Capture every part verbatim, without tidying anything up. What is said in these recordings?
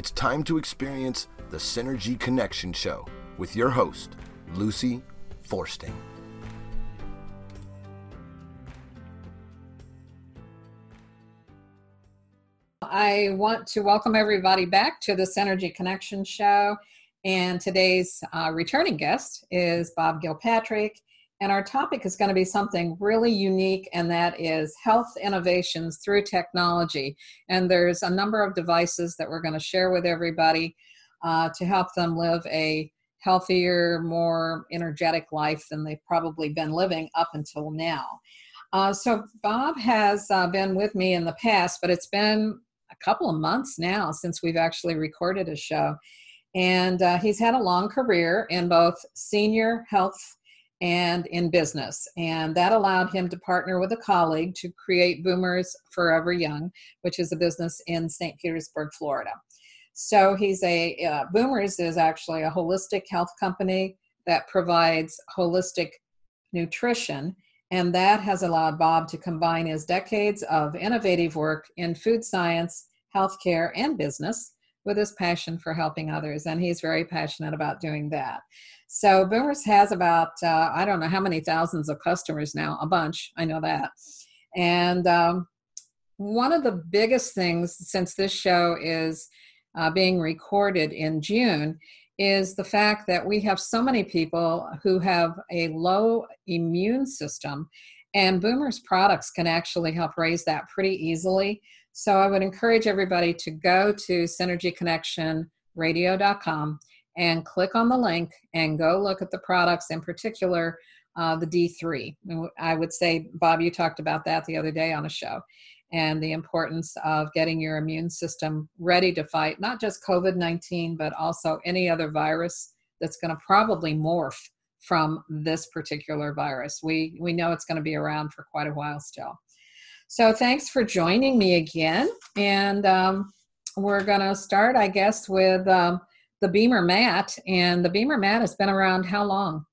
It's time to experience the Synergy Connection Show with your host, Lucy Forsting. I want to welcome everybody back to the Synergy Connection Show. And today's uh, returning guest is Bob Gilpatrick. And our topic is going to be something really unique, and that is health innovations through technology. And there's a number of devices that we're going to share with everybody uh, to help them live a healthier, more energetic life than they've probably been living up until now. Uh, so Bob has uh, been with me in the past, but it's been a couple of months now since we've actually recorded a show. And uh, he's had a long career in both senior health and in business. And that allowed him to partner with a colleague to create Boomers Forever Young, which is a business in Saint Petersburg, Florida. So he's a, uh, Boomers is actually a holistic health company that provides holistic nutrition. And that has allowed Bob to combine his decades of innovative work in food science, healthcare, and business with his passion for helping others. And he's very passionate about doing that. So Boomers has about, uh, I don't know how many thousands of customers now, a bunch, I know that. And um, one of the biggest things, since this show is uh, being recorded in June, is the fact that we have so many people who have a low immune system, and Boomers products can actually help raise that pretty easily. So I would encourage everybody to go to synergy connection radio dot com and click on the link and go look at the products, in particular, uh, the D three. I would say, Bob, you talked about that the other day on a show, and the importance of getting your immune system ready to fight not just COVID nineteen, but also any other virus that's going to probably morph from this particular virus. We, we know it's going to be around for quite a while still. So thanks for joining me again. And um, we're going to start, I guess, with um, the Beamer Mat. And the Beamer Mat has been around how long?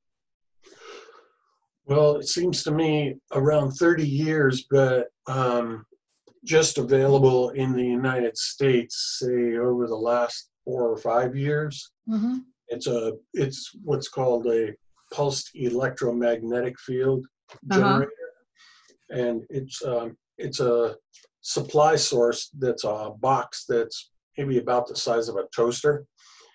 Well, it seems to me around thirty years, but um, just available in the United States, say over the last four or five years. Mm-hmm. It's a it's what's called a pulsed electromagnetic field generator, uh-huh. and it's um, it's a supply source that's a box that's maybe about the size of a toaster,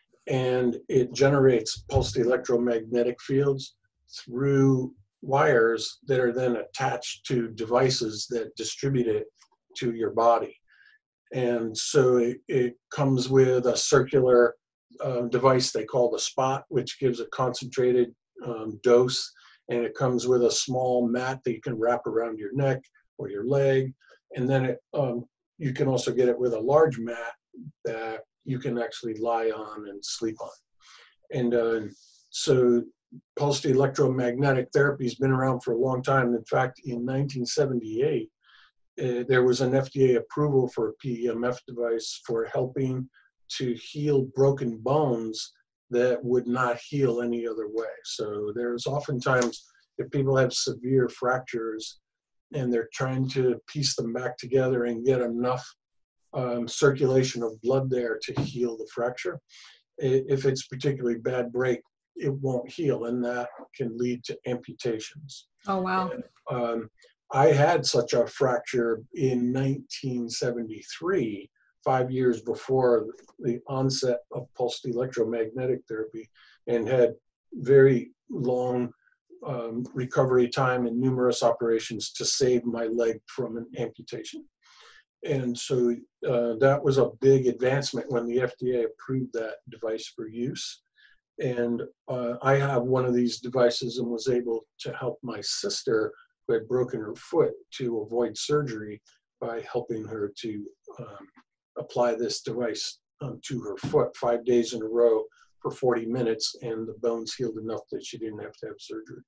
and it generates pulsed electromagnetic fields through wires that are then attached to devices that distribute it to your body. And so it, it comes with a circular uh, device they call the spot, which gives a concentrated um, dose. And it comes with a small mat that you can wrap around your neck or your leg. And then it, um, you can also get it with a large mat that you can actually lie on and sleep on. And uh, so pulsed electromagnetic therapy has been around for a long time. In fact, in nineteen seventy-eight, uh, there was an F D A approval for a P E M F device for helping to heal broken bones that would not heal any other way. So there's oftentimes, if people have severe fractures and they're trying to piece them back together and get enough um, circulation of blood there to heal the fracture, if it's particularly bad break, it won't heal, and that can lead to amputations. Oh, wow. And, um, I had such a fracture in nineteen seventy-three, five years before the onset of pulsed electromagnetic therapy, and had very long um, recovery time and numerous operations to save my leg from an amputation. And so uh, that was a big advancement when the F D A approved that device for use. And uh, I have one of these devices and was able to help my sister who had broken her foot to avoid surgery by helping her to um, apply this device um, to her foot five days in a row for forty minutes, and the bones healed enough that she didn't have to have surgery.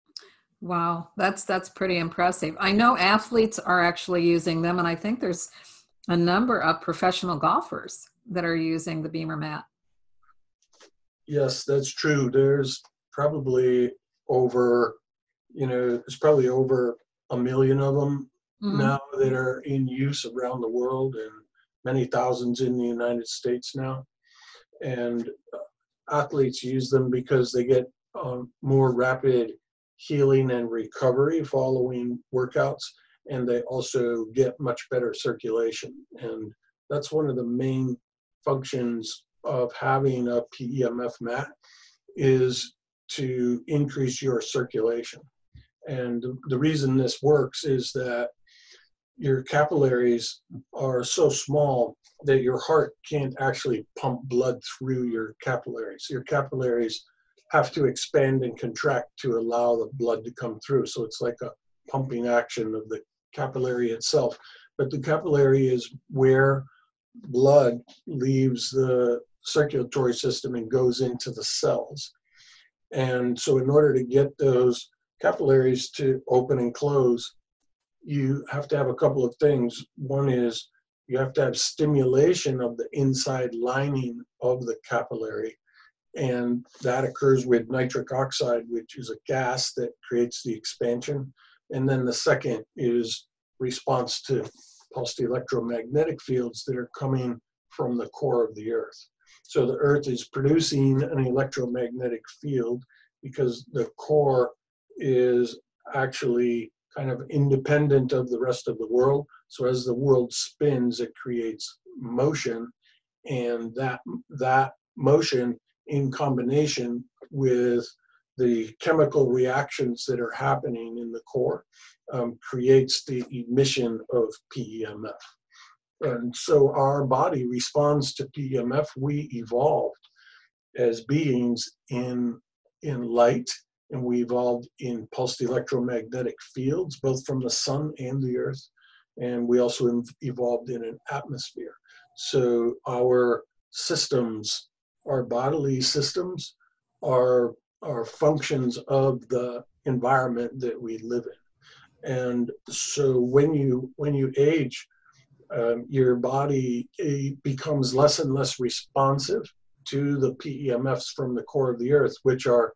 Wow, that's that's pretty impressive. I know athletes are actually using them, and I think there's a number of professional golfers that are using the Beamer Mat. Yes, that's true. There's probably over, you know, there's probably over a million of them mm-hmm. now that are in use around the world. And many thousands in the United States now. And athletes use them because they get um, more rapid healing and recovery following workouts, and they also get much better circulation. And that's one of the main functions of having a P E M F mat, is to increase your circulation. And the reason this works is that your capillaries are so small that your heart can't actually pump blood through your capillaries. Your capillaries have to expand and contract to allow the blood to come through. So it's like a pumping action of the capillary itself. But the capillary is where blood leaves the circulatory system and goes into the cells. And so in order to get those capillaries to open and close, you have to have a couple of things. One is you have to have stimulation of the inside lining of the capillary, and that occurs with nitric oxide, which is a gas that creates the expansion. And then the second is response to pulsed electromagnetic fields that are coming from the core of the Earth. So the Earth is producing an electromagnetic field because the core is actually kind of independent of the rest of the world. So as the world spins, it creates motion, and that that motion in combination with the chemical reactions that are happening in the core um, creates the emission of P E M F. And so our body responds to P E M F. We evolved as beings in, in light, and we evolved in pulsed electromagnetic fields, both from the sun and the earth. And we also evolved in an atmosphere. So our systems, our bodily systems, are, are functions of the environment that we live in. And so when you, when you age, um, your body becomes less and less responsive to the P E M Fs from the core of the earth, which are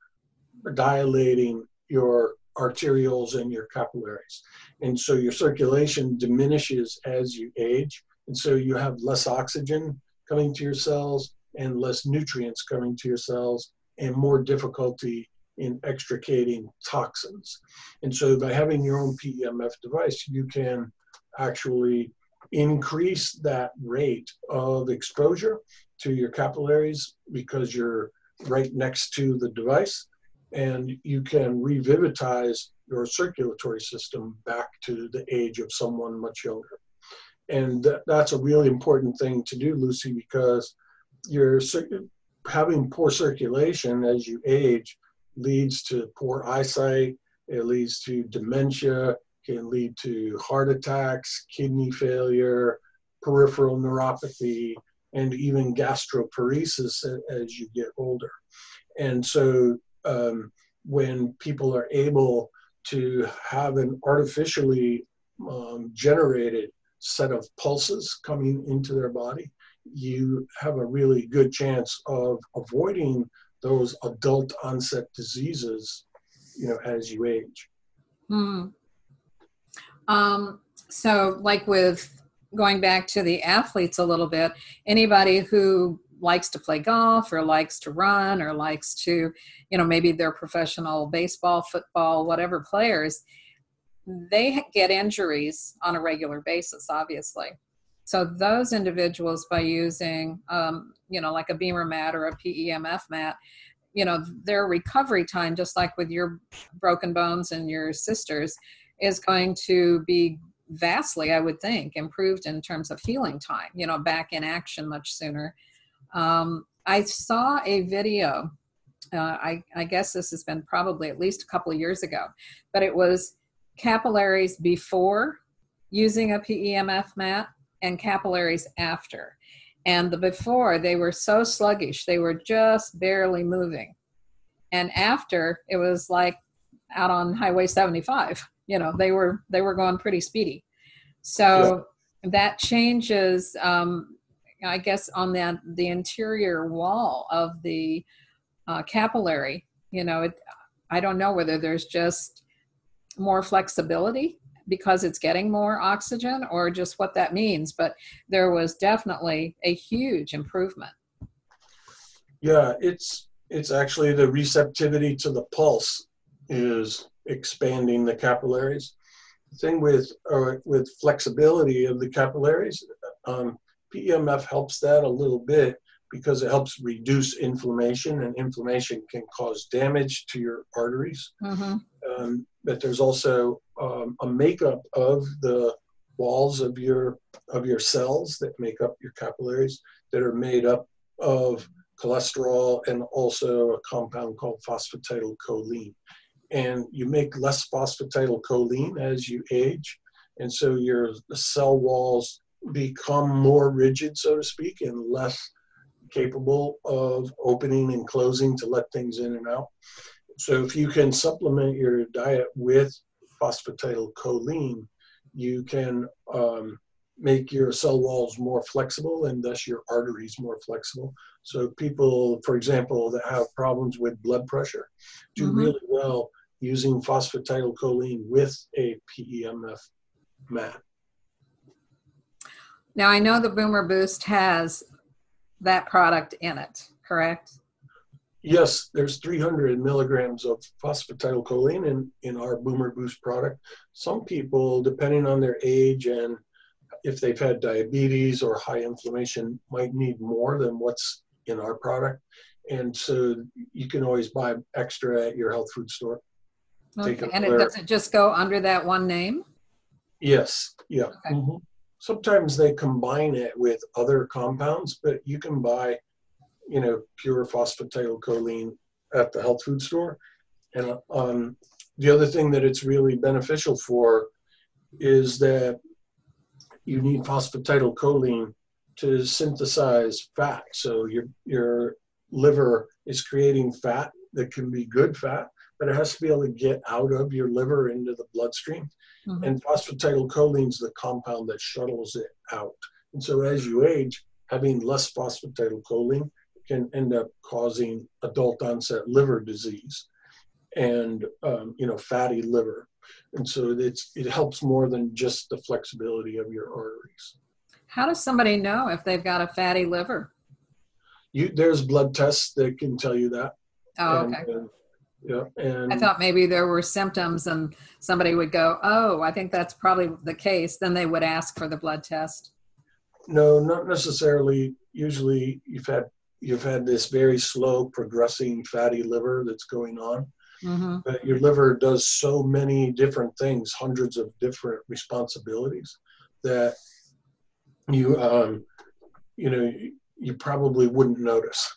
dilating your arterioles and your capillaries. And so your circulation diminishes as you age. And so you have less oxygen coming to your cells and less nutrients coming to your cells and more difficulty in extricating toxins. And so by having your own P E M F device, you can actually increase that rate of exposure to your capillaries because you're right next to the device, and you can revitalize your circulatory system back to the age of someone much younger. And th- that's a really important thing to do, Lucy, because you're having poor circulation as you age leads to poor eyesight, it leads to dementia, can lead to heart attacks, kidney failure, peripheral neuropathy, and even gastroparesis as you get older. And so um, when people are able to have an artificially um, generated set of pulses coming into their body, you have a really good chance of avoiding those adult onset diseases, you know, as you age. Hmm. Um, so like with going back to the athletes a little bit, anybody who likes to play golf or likes to run or likes to, you know, maybe they're professional baseball, football, whatever players, they get injuries on a regular basis, obviously. So those individuals, by using, um, you know, like a Beamer mat or a P E M F mat, you know, their recovery time, just like with your broken bones and your sister's, is going to be vastly, I would think, improved in terms of healing time, you know, back in action much sooner. Um, I saw a video, uh, I, I guess this has been probably at least a couple of years ago, but it was capillaries before using a P E M F mat and capillaries after. And the before, they were so sluggish, they were just barely moving. And after, it was like out on Highway seventy-five. You know, they were they were going pretty speedy. So yeah. That changes, um, I guess, on the, the interior wall of the uh, capillary. You know, it, I don't know whether there's just more flexibility because it's getting more oxygen or just what that means? But there was definitely a huge improvement. Yeah, it's it's actually the receptivity to the pulse is expanding the capillaries. The thing with uh, with flexibility of the capillaries, um, P E M F helps that a little bit because it helps reduce inflammation, and inflammation can cause damage to your arteries. Mm-hmm. Um, but there's also um, a makeup of the walls of your of your cells that make up your capillaries that are made up of cholesterol and also a compound called phosphatidylcholine. And you make less phosphatidylcholine as you age, and so your cell walls become more rigid, so to speak, and less capable of opening and closing to let things in and out. So if you can supplement your diet with phosphatidylcholine, you can um, make your cell walls more flexible and thus your arteries more flexible. So people, for example, that have problems with blood pressure do Mm-hmm. really well using phosphatidylcholine with a P E M F mat. Now, I know the Boomer Boost has that product in it, correct? Yes, there's three hundred milligrams of phosphatidylcholine in, in our Boomer Boost product. Some people, depending on their age and if they've had diabetes or high inflammation, might need more than what's in our product. And so you can always buy extra at your health food store. Okay. Take And it another, doesn't just go under that one name? yes, yeah. Okay. Mm-hmm. Sometimes they combine it with other compounds, but you can buy, you know, pure phosphatidylcholine at the health food store. And um, the other thing that it's really beneficial for is that you need phosphatidylcholine to synthesize fat. So your your liver is creating fat that can be good fat, but it has to be able to get out of your liver into the bloodstream. Mm-hmm. And phosphatidylcholine is the compound that shuttles it out. And so as you age, having less phosphatidylcholine can end up causing adult onset liver disease and um, you know, fatty liver. And so it's it helps more than just the flexibility of your arteries. How does somebody know if they've got a fatty liver? You there's blood tests that can tell you that. Oh, and, okay. and, yeah, and I thought maybe there were symptoms and somebody would go, oh, I think that's probably the case. Then they would ask for the blood test. no, not necessarily. Usually you've had you've had this very slow progressing fatty liver that's going on. Mm-hmm. But your liver does so many different things, hundreds of different responsibilities that you um you know you probably wouldn't notice.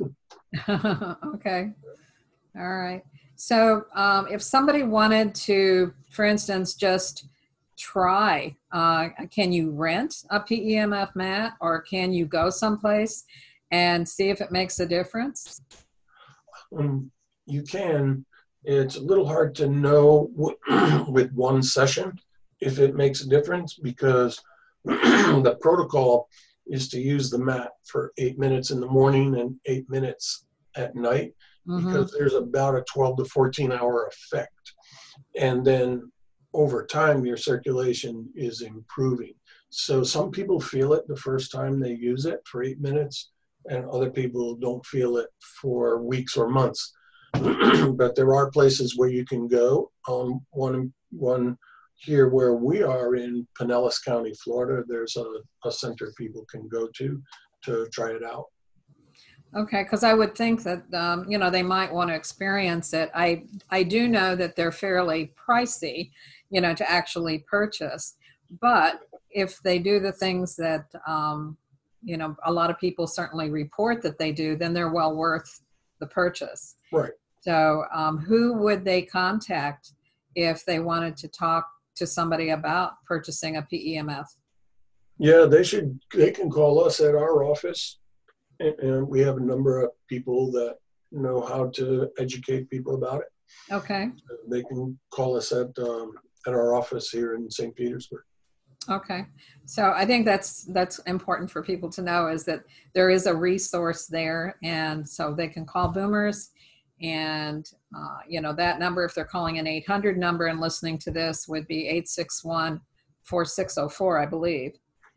Okay. All right. So um, if somebody wanted to, for instance, just try, uh, can you rent a P E M F mat, or can you go someplace and see if it makes a difference? Um, you can. It's a little hard to know with one session if it makes a difference, because the protocol is to use the mat for eight minutes in the morning and eight minutes at night, Mm-hmm. because there's about a twelve to fourteen hour effect. And then over time, your circulation is improving. So some people feel it the first time they use it for eight minutes, and other people don't feel it for weeks or months. But there are places where you can go. Um, one, one here where we are in Pinellas County, Florida, there's a, a center people can go to to try it out. Okay, because I would think that, um, you know, they might want to experience it. I, I do know that they're fairly pricey, you know, to actually purchase. But if they do the things that, um, you know, a lot of people certainly report that they do, then they're well worth the purchase. Right. So um, who would they contact if they wanted to talk to somebody about purchasing a P E M F? Yeah, they should, they can call us at our office. And, and we have a number of people that know how to educate people about it. Okay. So they can call us at um, at our office here in Saint Petersburg. Okay. So I think that's that's important for people to know, is that there is a resource there, and so they can call Boomers And, uh, you know, that number, if they're calling an eight hundred number and listening to this, would be eight six one, four six zero four, I believe.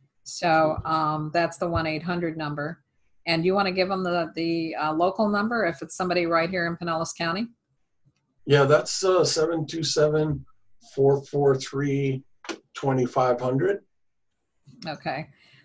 So um, that's the one eight hundred number. And you want to give them the, the uh, local number if it's somebody right here in Pinellas County? Yeah, that's uh, seven two seven, four four three, two five zero zero. Okay.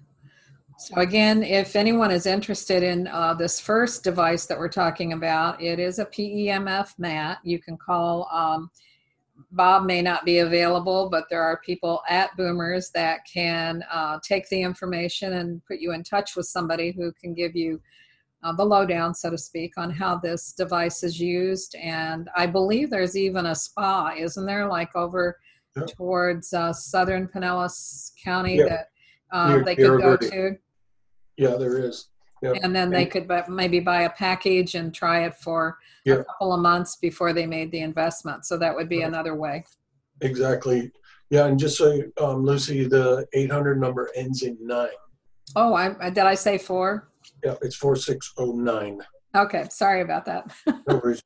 So again, if anyone is interested in uh, this first device that we're talking about, it is a P E M F mat. You can call, um, Bob may not be available, but there are people at Boomers that can uh, take the information and put you in touch with somebody who can give you uh, the lowdown, so to speak, on how this device is used. And I believe there's even a spa, isn't there, like over yeah. towards uh, southern Pinellas County yeah. that uh, they could go to? Yeah, there is. Yep. And then they could buy, maybe buy a package and try it for yep. a couple of months before they made the investment. So that would be right. another way. Exactly. Yeah, and just so um, Lucy, the eight hundred number ends in nine. Oh, I, did I say four? Yeah, it's four six zero nine. Okay, sorry about that. No worries.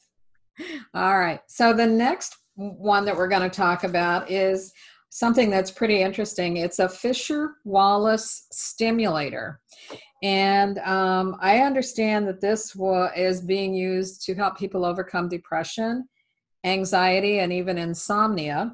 All right. So the next one that we're going to talk about is something that's pretty interesting. It's a Fisher-Wallace stimulator. And um, I understand that this wa- is being used to help people overcome depression, anxiety, and even insomnia.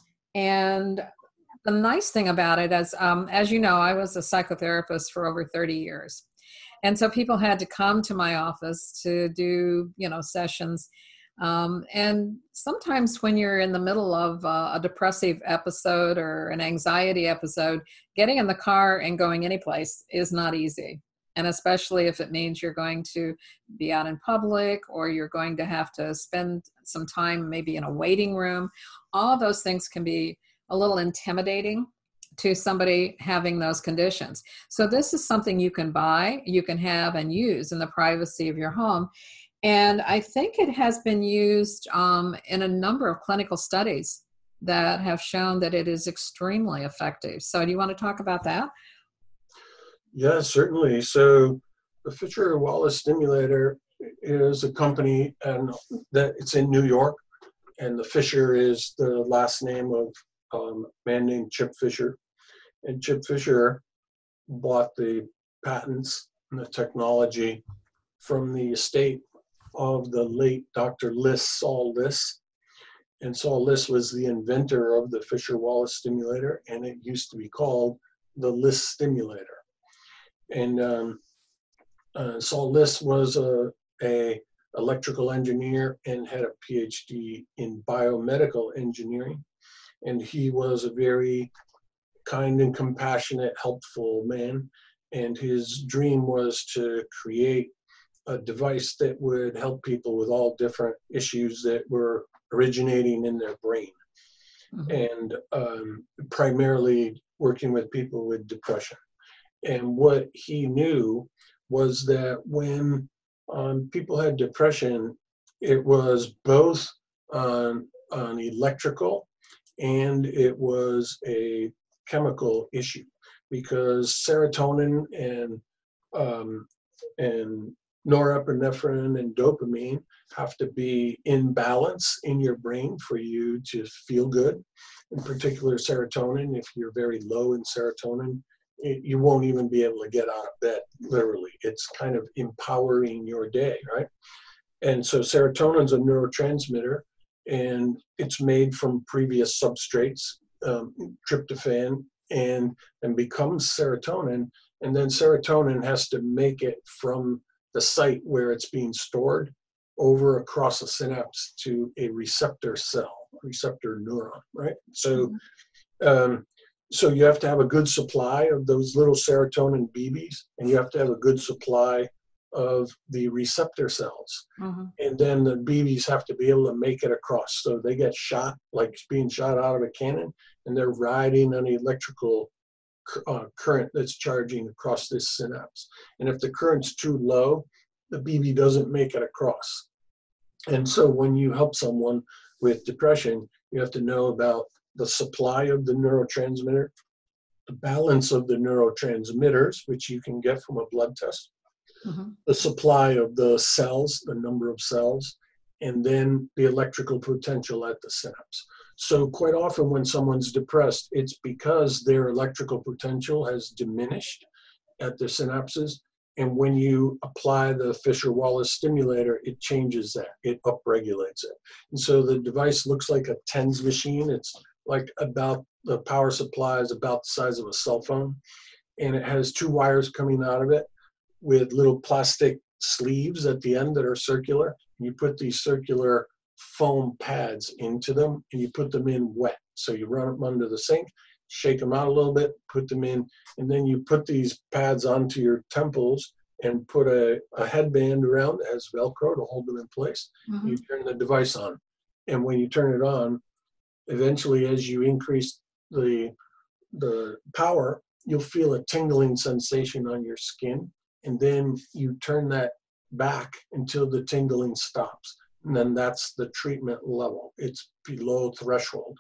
And the nice thing about it is, um, as you know, I was a psychotherapist for over thirty years. And so people had to come to my office to do, you know, sessions. Um, and sometimes when you're in the middle of uh, a depressive episode or an anxiety episode, getting in the car and going anyplace is not easy. And especially if it means you're going to be out in public or you're going to have to spend some time maybe in a waiting room, all of those things can be a little intimidating to somebody having those conditions. So this is something you can buy, you can have and use in the privacy of your home. And I think it has been used um, in a number of clinical studies that have shown that it is extremely effective. So do you want to talk about that? Yeah, certainly. So the Fisher-Wallace stimulator is a company, and that it's in New York, and the Fisher is the last name of um, a man named Chip Fisher. And Chip Fisher bought the patents and the technology from the estate of the late Doctor Liss, Saul Liss. And Saul Liss was the inventor of the Fisher-Wallace stimulator, and it used to be called the Liss stimulator. And um, uh, Saul Liss was a, a electrical engineer and had a P H D in biomedical engineering. And he was a very kind and compassionate, helpful man. And his dream was to create a device that would help people with all different issues that were originating in their brain. Mm-hmm. And um, primarily working with people with depression. And what he knew was that when um, people had depression, it was both um, an electrical and it was a chemical issue, because serotonin and um, and norepinephrine and dopamine have to be in balance in your brain for you to feel good. In particular, serotonin, if you're very low in serotonin, it, you won't even be able to get out of bed, literally. It's kind of empowering your day, right? And so serotonin's a neurotransmitter, and it's made from previous substrates, um, tryptophan, and, and becomes serotonin. And then serotonin has to make it from the site where it's being stored over across a synapse to a receptor cell, receptor neuron, right? So, um, so you have to have a good supply of those little serotonin B Bs, and you have to have a good supply of the receptor cells. Mm-hmm. And then the B Bs have to be able to make it across. So they get shot, like being shot out of a cannon, and they're riding an electrical uh, current that's charging across this synapse. And if the current's too low, the B B doesn't make it across. And so when you help someone with depression, you have to know about the supply of the neurotransmitter, the balance of the neurotransmitters, which you can get from a blood test, mm-hmm. the supply of the cells, the number of cells, and then the electrical potential at the synapse. So quite often when someone's depressed, it's because their electrical potential has diminished at the synapses. And when you apply the Fisher-Wallace stimulator, it changes that, it upregulates it. And so the device looks like a TENS machine. It's like about, the power supply is about the size of a cell phone. And it has two wires coming out of it with little plastic sleeves at the end that are circular. You put these circular foam pads into them and you put them in wet. So you run them under the sink, shake them out a little bit, put them in, and then you put these pads onto your temples and put a, a headband around that has Velcro to hold them in place. Mm-hmm. You turn the device on. And when you turn it on, eventually as you increase the, the power, you'll feel a tingling sensation on your skin. And then you turn that back until the tingling stops. And then that's the treatment level. It's below threshold.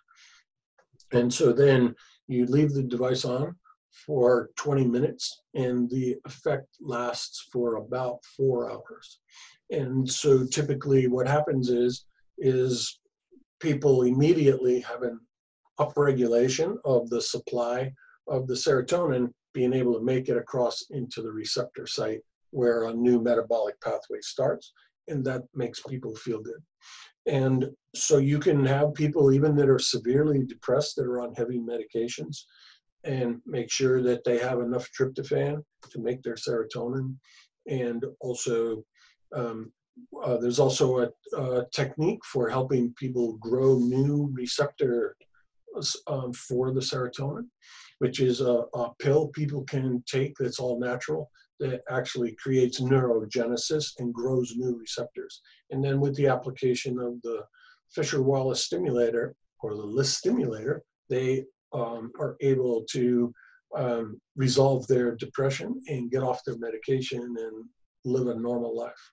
And so then you leave the device on for twenty minutes and the effect lasts for about four hours. And so typically what happens is, is people immediately have an upregulation of the supply of the serotonin being able to make it across into the receptor site where a new metabolic pathway starts, and that makes people feel good. And so you can have people even that are severely depressed that are on heavy medications and make sure that they have enough tryptophan to make their serotonin. And also, um, uh, there's also a, a technique for helping people grow new receptor um, for the serotonin, which is a, a pill people can take that's all natural that actually creates neurogenesis and grows new receptors. And then with the application of the Fisher-Wallace stimulator or the L I S stimulator, they um, are able to um, resolve their depression and get off their medication and live a normal life.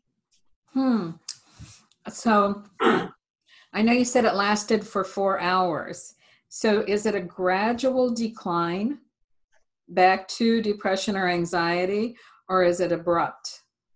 Hmm. So I know you said it lasted for four hours. So is it a gradual decline back to depression or anxiety, or is it abrupt?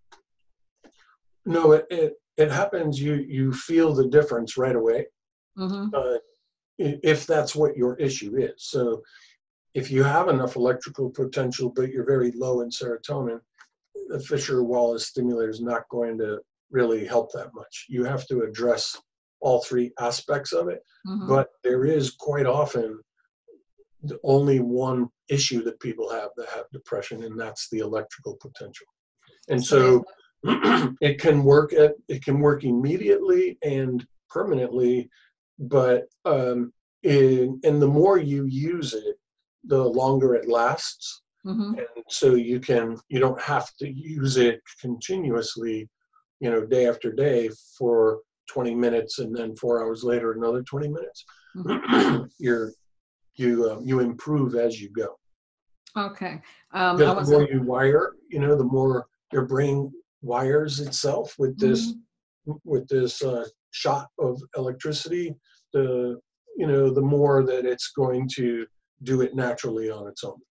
No, it it, it happens. You you feel the difference right away, mm-hmm. uh, if that's what your issue is. So if you have enough electrical potential, but you're very low in serotonin, the Fisher-Wallace stimulator is not going to really help that much. You have to address all three aspects of it, mm-hmm. but there is quite often the only one issue that people have that have depression, and that's the electrical potential. And so it can work at it can work immediately and permanently, but um, in, and the more you use it, the longer it lasts. Mm-hmm. And so you can you don't have to use it continuously, you know, day after day for twenty minutes, and then four hours later another twenty minutes. Mm-hmm. You're you uh, you improve as you go. Okay. Um, the more you wire, you know, the more your brain wires itself with this mm-hmm. with this uh, shot of electricity. The you know the more that it's going to do it naturally on its own.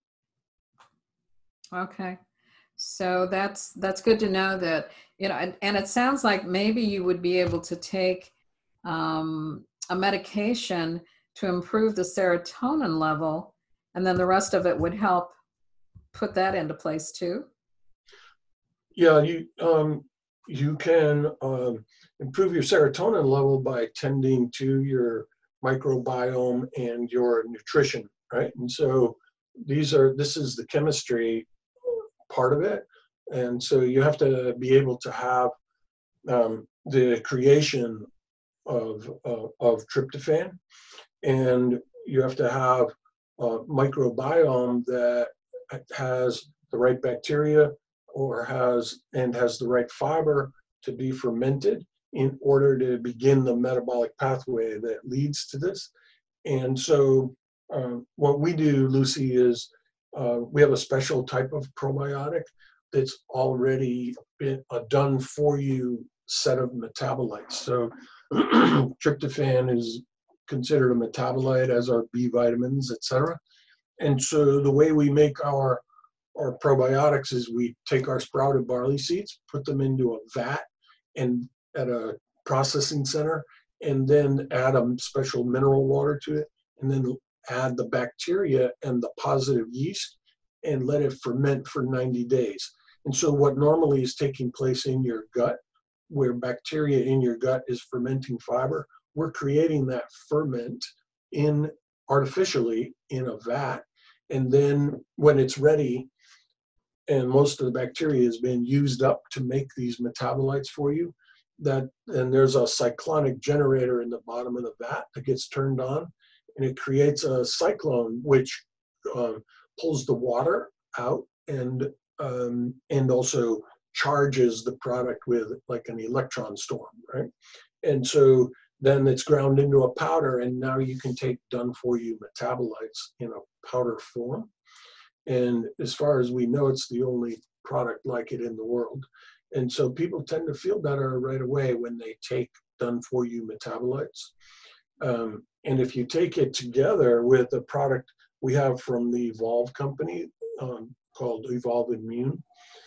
Okay. So that's that's good to know that, you know, and, and it sounds like maybe you would be able to take um, a medication to improve the serotonin level, and then the rest of it would help put that into place too. Yeah, you um, you can um, improve your serotonin level by tending to your microbiome and your nutrition, right? And so these are this is the chemistry part of it, and so you have to be able to have um, the creation of uh, of tryptophan, and you have to have a microbiome that has the right bacteria or has and has the right fiber to be fermented in order to begin the metabolic pathway that leads to this. And so uh, what we do, Lucy, is uh, we have a special type of probiotic that's already been a done for you set of metabolites. So tryptophan is considered a metabolite, as are B vitamins, et cetera. And so the way we make our our probiotics is we take our sprouted barley seeds, put them into a vat, and at a processing center, and then add a special mineral water to it, and then add the bacteria and the positive yeast and let it ferment for ninety days. And so what normally is taking place in your gut, where bacteria in your gut is fermenting fiber, we're creating that ferment in artificially in a vat. And then when it's ready, and most of the bacteria has been used up to make these metabolites for you, that and there's a cyclonic generator in the bottom of the vat that gets turned on, and it creates a cyclone which um, pulls the water out and um, and also charges the product with like an electron storm, right? And so then it's ground into a powder, and now you can take done for you metabolites in a powder form. And as far as we know, it's the only product like it in the world. And so people tend to feel better right away when they take done for you metabolites. Um, and if you take it together with a product we have from the Evolve company um, called Evolve Immune,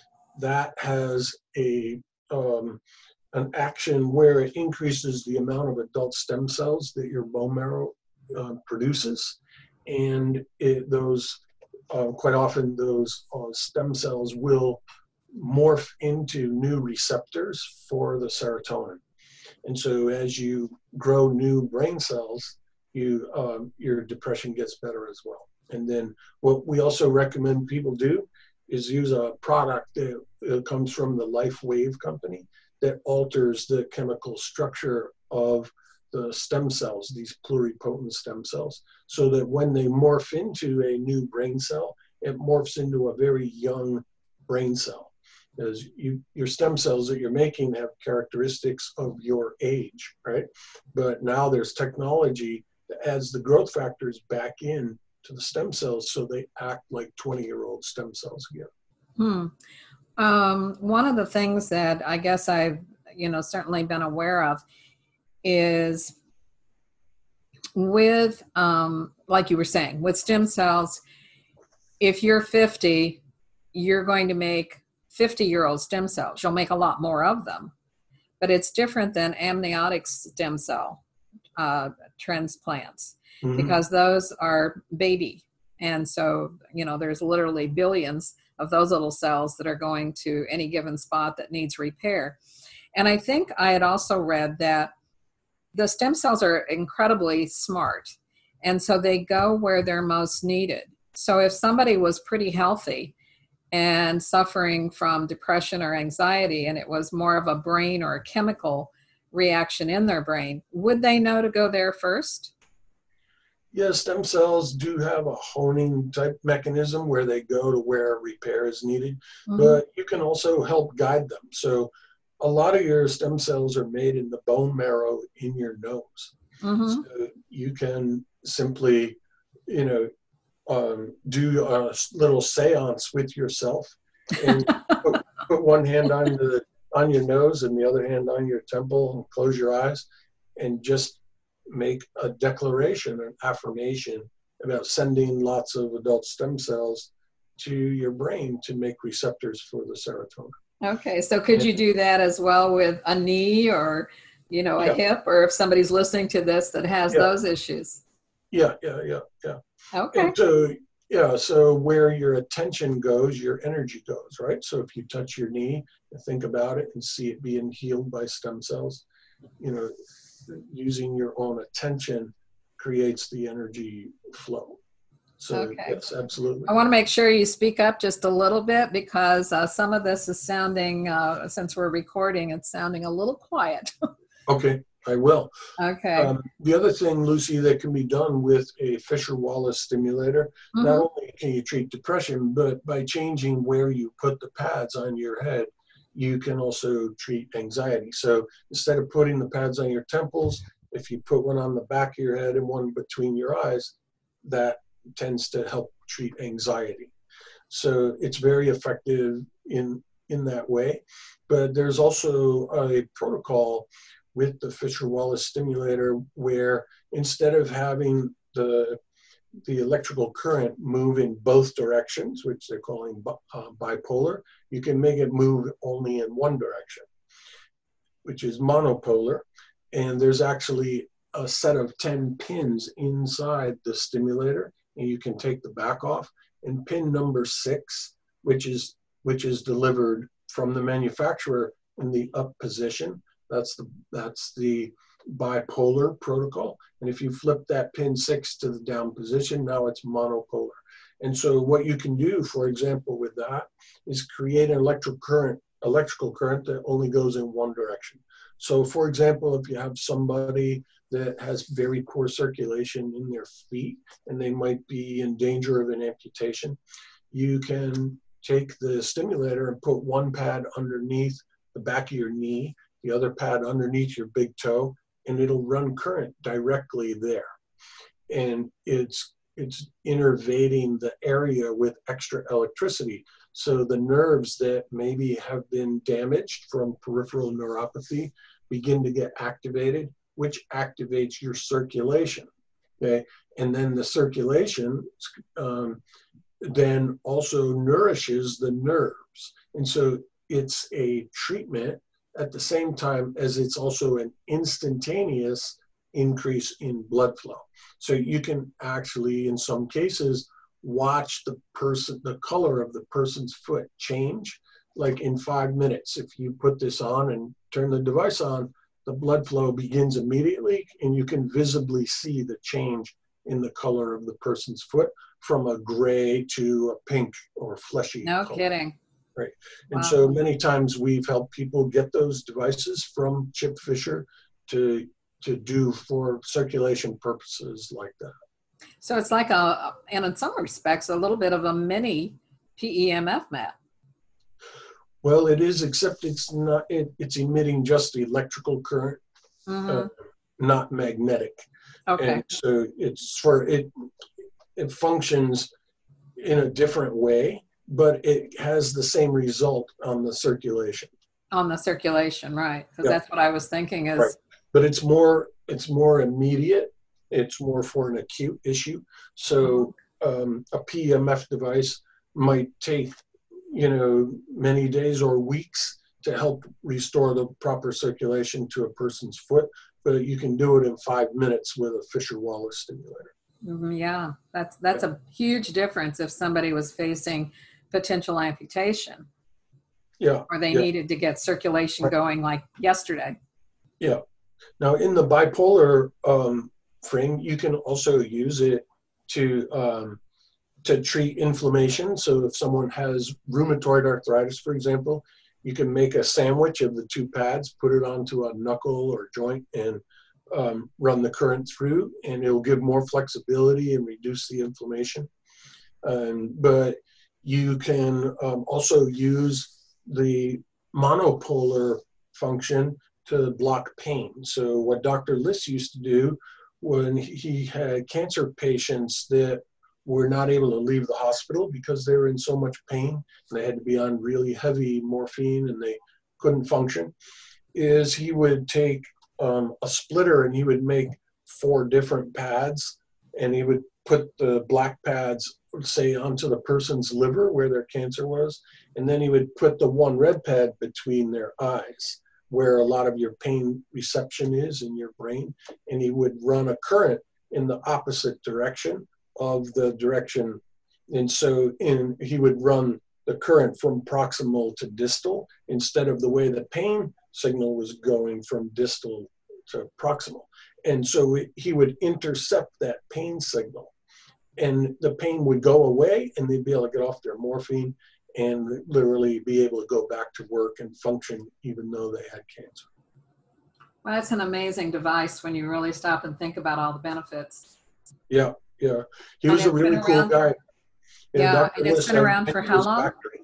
that has a um, an action where it increases the amount of adult stem cells that your bone marrow uh, produces. And it, those, uh, quite often those uh, stem cells will morph into new receptors for the serotonin. And so as you grow new brain cells, you um, your depression gets better as well. And then what we also recommend people do is use a product that uh, comes from the Life Wave company that alters the chemical structure of the stem cells, these pluripotent stem cells, so that when they morph into a new brain cell, it morphs into a very young brain cell. Because you, your stem cells that you're making have characteristics of your age, right? But now there's technology that adds the growth factors back in to the stem cells so they act like twenty-year-old stem cells again. Hmm. Um, one of the things that I guess I've, you know, certainly been aware of is with, um, like you were saying, with stem cells, if you're fifty, you're going to make fifty-year-old stem cells. You'll make a lot more of them. But it's different than amniotic stem cell uh, transplants, mm-hmm. because those are baby. And so, you know, there's literally billions of those little cells that are going to any given spot that needs repair. And I think I had also read that the stem cells are incredibly smart. And so they go where they're most needed. So if somebody was pretty healthy and suffering from depression or anxiety, and it was more of a brain or a chemical reaction in their brain, would they know to go there first? Yeah, stem cells do have a honing type mechanism where they go to where repair is needed, mm-hmm. but you can also help guide them. So a lot of your stem cells are made in the bone marrow in your nose. Mm-hmm. So you can simply, you know, um, do a little seance with yourself and put, put one hand on the on your nose and the other hand on your temple and close your eyes and just make a declaration, an affirmation about sending lots of adult stem cells to your brain to make receptors for the serotonin. Okay, so could you do that as well with a knee or, you know, a yeah. hip, or if somebody's listening to this that has yeah. those issues? Yeah, yeah, yeah, yeah. Okay. And so, yeah, so where your attention goes, your energy goes, right? So if you touch your knee and think about it and see it being healed by stem cells, you know, using your own attention creates the energy flow. So okay. Yes, absolutely. I want to make sure you speak up just a little bit because uh, some of this is sounding, uh, since we're recording, it's sounding a little quiet. Okay, I will. Okay. Um, the other thing, Lucy, that can be done with a Fisher-Wallace stimulator, mm-hmm. not only can you treat depression, but by changing where you put the pads on your head, you can also treat anxiety. So instead of putting the pads on your temples, if you put one on the back of your head and one between your eyes, that tends to help treat anxiety. So it's very effective in, in that way. But there's also a protocol with the Fisher-Wallace stimulator where instead of having the the electrical current move in both directions, which they're calling uh, bipolar, you can make it move only in one direction. which is monopolar, and there's actually a set of ten pins inside the stimulator, and you can take the back off. And pin number six, which is which is delivered from the manufacturer in the up position, that's the that's the bipolar protocol. And if you flip that pin six to the down position, now it's monopolar. And so what you can do, for example, with that is create an electrical current, electrical current that only goes in one direction. So for example, if you have somebody that has very poor circulation in their feet and they might be in danger of an amputation, you can take the stimulator and put one pad underneath the back of your knee, the other pad underneath your big toe, and it'll run current directly there. And it's it's innervating the area with extra electricity. So the nerves that maybe have been damaged from peripheral neuropathy begin to get activated, which activates your circulation, okay? And then the circulation um, then also nourishes the nerves. And so it's a treatment at the same time as it's also an instantaneous increase in blood flow. So you can actually, in some cases, watch the person, the color of the person's foot change, like in five minutes. If you put this on and turn the device on, the blood flow begins immediately, and you can visibly see the change in the color of the person's foot from a gray to a pink or fleshy No color. kidding. Right. And Wow. so many times we've helped people get those devices from Chip Fisher to to do for circulation purposes like that. So it's like a, and in some respects, a little bit of a mini P E M F mat. Well, it is, except it's not, it, it's emitting just electrical current, Mm-hmm. uh, not magnetic. Okay. And so it's for, it, it functions in a different way, but it has the same result on the circulation. On the circulation, right. Because Yeah. that's what I was thinking is, Right. But it's more, it's more immediate. It's more for an acute issue. So um, a P E M F device might take, you know, many days or weeks to help restore the proper circulation to a person's foot, but you can do it in five minutes with a Fisher-Wallace stimulator. Mhm, yeah, that's that's a huge difference if somebody was facing potential amputation Yeah. or they yeah. needed to get circulation Right. going like yesterday. Yeah. Now, in the bipolar um, frame, you can also use it to um, to treat inflammation. So if someone has rheumatoid arthritis, for example, you can make a sandwich of the two pads, put it onto a knuckle or joint, and um, run the current through, and it'll give more flexibility and reduce the inflammation. Um, but you can um, also use the monopolar function to block pain. So what Doctor Liss used to do when he had cancer patients that were not able to leave the hospital because they were in so much pain and they had to be on really heavy morphine and they couldn't function, is he would take um, a splitter and he would make four different pads, and he would put the black pads, say, onto the person's liver where their cancer was, and then he would put the one red pad between their eyes where a lot of your pain reception is in your brain, and he would run a current in the opposite direction of the direction. And so in, he would run the current from proximal to distal instead of the way the pain signal was going from distal to proximal. And so it, he would intercept that pain signal, and the pain would go away and they'd be able to get off their morphine and literally be able to go back to work and function even though they had cancer. Well, that's an amazing device when you really stop and think about all the benefits. Yeah, yeah. He And was a it's been really cool around- guy. Yeah, Doctor and it's Liss been had around been for in how his long? factory.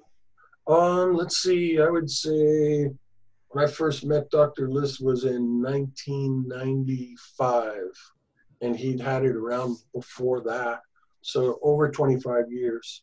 Um, let's see, I would say when I first met Doctor Liss was in nineteen ninety-five, and he'd had it around before that. So over twenty-five years.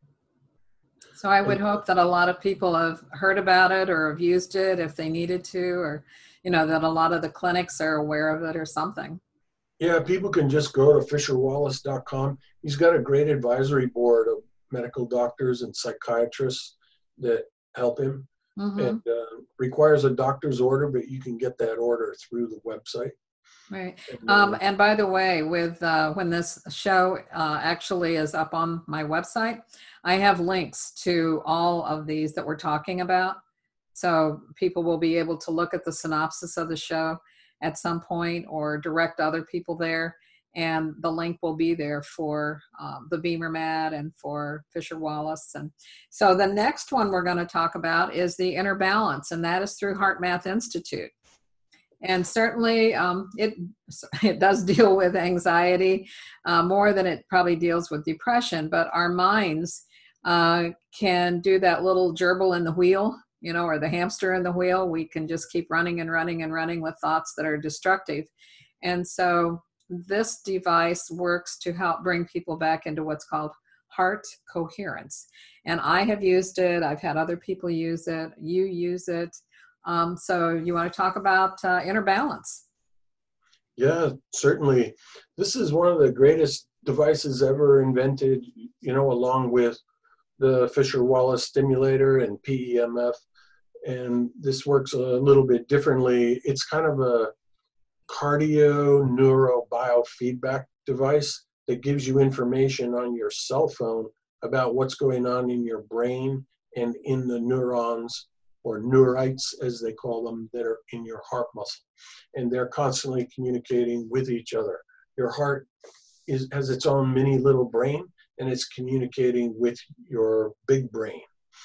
So I would hope that a lot of people have heard about it or have used it if they needed to, or, you know, that a lot of the clinics are aware of it or something. Yeah, people can just go to Fisher Wallace dot com. He's got a great advisory board of medical doctors and psychiatrists that help him. Mm-hmm. and uh, requires a doctor's order, but you can get that order through the website. Right. And, Um, uh, and by the way, with uh, when this show uh, actually is up on my website, I have links to all of these that we're talking about. So people will be able to look at the synopsis of the show at some point or direct other people there. And the link will be there for um, the Beamer Mat and for Fisher Wallace. And so the next one we're going to talk about is the Inner Balance, and that is through HeartMath Institute. And certainly um, it it does deal with anxiety uh, more than it probably deals with depression, but our minds uh, can do that little gerbil in the wheel, you know, or the hamster in the wheel. We can just keep running and running and running with thoughts that are destructive. And so this device works to help bring people back into what's called heart coherence. And I have used it. I've had other people use it. You use it. Um, so you want to talk about uh, Inner Balance? Yeah, certainly. This is one of the greatest devices ever invented, you know, along with the Fisher Wallace stimulator and P E M F. And this works a little bit differently. It's kind of a cardio neurobiofeedback device that gives you information on your cell phone about what's going on in your brain and in the neurons, or neurites as they call them, that are in your heart muscle. And they're constantly communicating with each other. Your heart is, has its own mini little brain, and it's communicating with your big brain.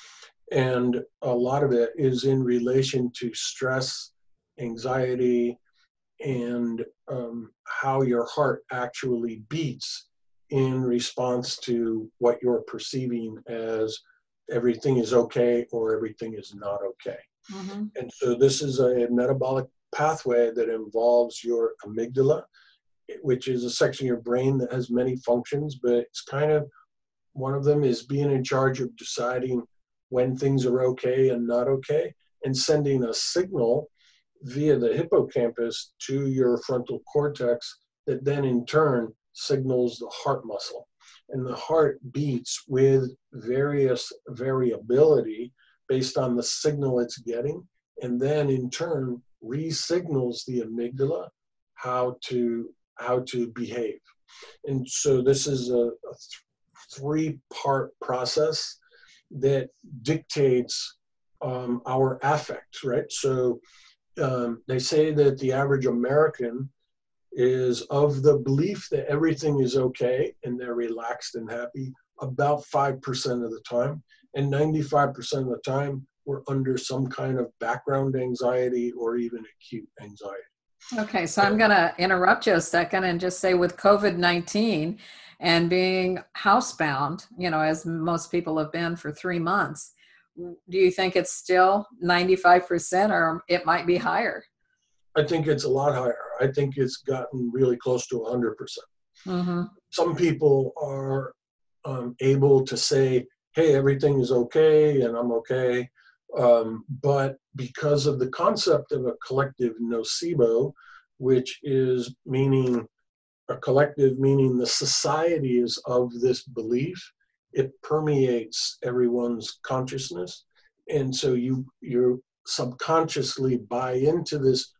And a lot of it is in relation to stress, anxiety, and um, how your heart actually beats in response to what you're perceiving as everything is okay or everything is not okay. Mm-hmm. And so this is a metabolic pathway that involves your amygdala, which is a section of your brain that has many functions, but it's kind of, one of them is being in charge of deciding when things are okay and not okay, and sending a signal via the hippocampus to your frontal cortex that then in turn signals the heart muscle. And the heart beats with various variability based on the signal it's getting, and then in turn re-signals the amygdala how to how to behave. And so this is a, a th- three-part process that dictates um, our affect, right? So um, they say that the average American is of the belief that everything is okay and they're relaxed and happy about five percent of the time. And ninety-five percent of the time, we're under some kind of background anxiety or even acute anxiety. Okay, so I'm going to interrupt you a second and just say, with COVID nineteen and being housebound, you know, as most people have been for three months, do you think it's still ninety-five percent, or it might be higher? I think it's a lot higher. I think it's gotten really close to one hundred percent. Mm-hmm. Some people are um, able to say, hey, everything is okay and I'm okay. Um, but because of the concept of a collective nocebo, which is meaning a collective, meaning the society is of this belief, it permeates everyone's consciousness. And so you you subconsciously buy into this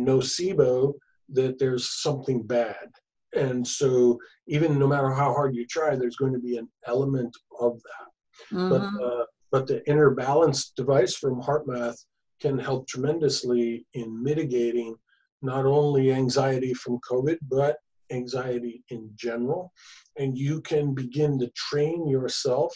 nocebo that there's something bad. And so even no matter how hard you try, there's going to be an element of that. Mm-hmm. But uh, but the Inner Balance device from HeartMath can help tremendously in mitigating not only anxiety from COVID, but anxiety in general. And you can begin to train yourself